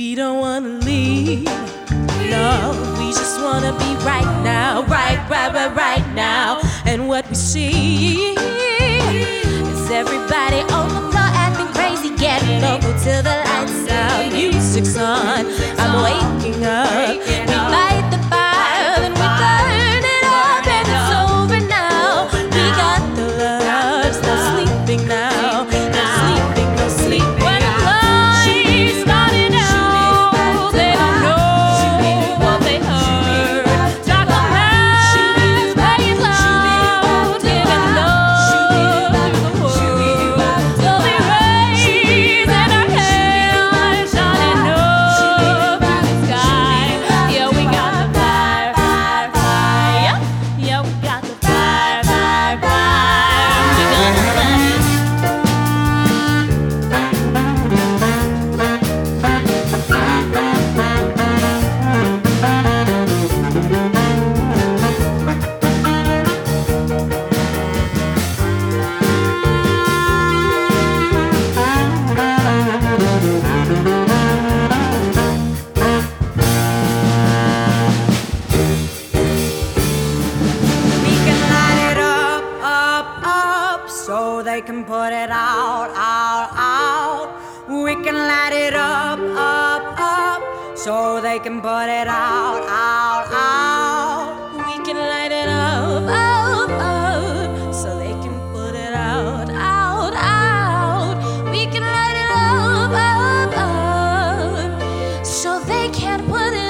We don't wanna leave. No, we just wanna be right now, right now. And what we see is everybody on the floor acting crazy, getting local till the lights out, music's on. I'm waking up. We light the fire, then we burn it up, and it's over now. We got the love, no sleeping now, no sleeping, no sleep. When the lights started out, they don't know what they heard. Dark clouds playing loud, giving love to the world. We'll be raising our hands, shining up in the sky. Yeah, we got the fire, fire, fire. Yeah, we got the fire, fire, fire. We got the fire. We can light it up, up, up, so they can put it out, out, out. We can light it up, up, up, so they can put it out, out, out. We can light it up, up, up, so they can put it out, out, out. We can light it up, up, up, so they can't put it